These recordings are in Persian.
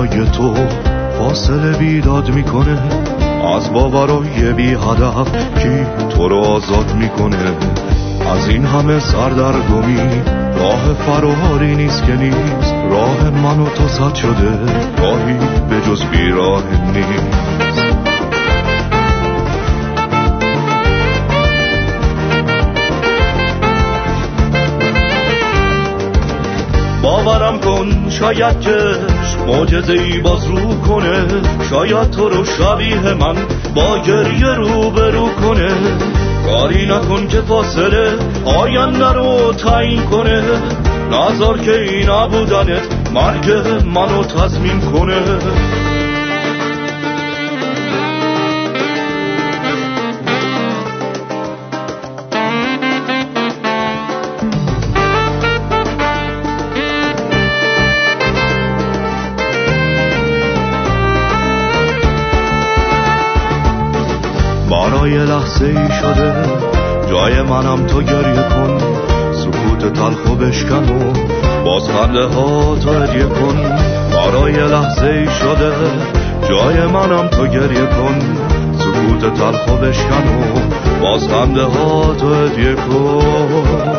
دنیای تو فاصله بیداد میکنه از باورای بی هدف کی تو رو آزاد میکنه. از این همه سردرگمی راه فراری نیست که نیست، راه من و تو سد شده راهی به جز بیراه نیست. باورم کن شاید چشم معجزه‌ای باز رو کنه، شاید تو رو شبیه من با گریه روبرو کنه. کاری نکن که فاصله آینده رو تعیین کنه، نذار که این نبودنت مرگ منو تضمین کنه. برای لحظه ای شده جای منم تو گریه کن، سکوت تلخو بشکن و باز خنده ها تو هدیه کن. برای لحظه ای شده جای منم تو گریه کن، سکوت تلخو بشکن و باز خنده ها تو هدیه کن.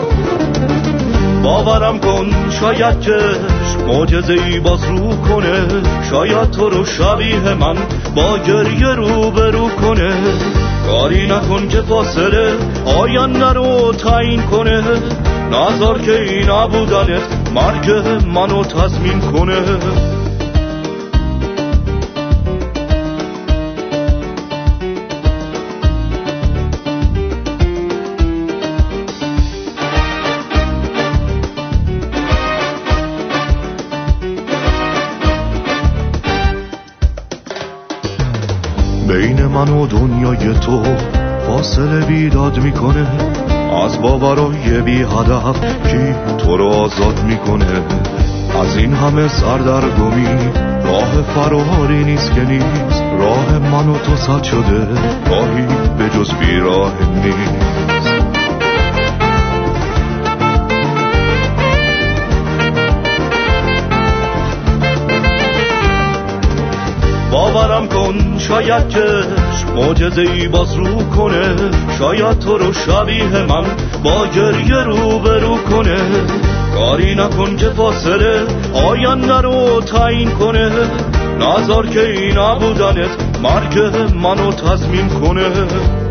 باورم کن شاید چشم معجزه‌ای باز رو کنه، شاید تو رو شبیه من با گریه روبرو کنه. کاری نکن که فاصله آینده رو تعیین کنه، نذار که این نبودنت مرگ منو تضمین کنه. بین من و دنیای تو فاصله بیداد میکنه از باورای بی هدف کی تو رو آزاد میکنه. از این همه سردرگمی راه فراری نیست که نیست، راه من و تو سد شده راهی به جز بیراه نیست. باورم کن شاید چشم معجزه‌ای باز رو کنه، شاید تو رو شبیه من با گریه روبرو کنه. کاری نکن که فاصله آینده رو تعیین کنه، نذار که این نبودنت مرگ منو تضمین کنه.